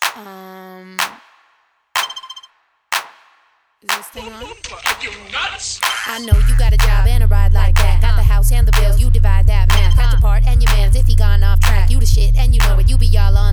Um, is this thing on? Are you nuts? I know you got a job and a ride like that. Got the house and the bills, you divide that math. Got your part and your man's if he gone off track. You the shit and you know it, you be all on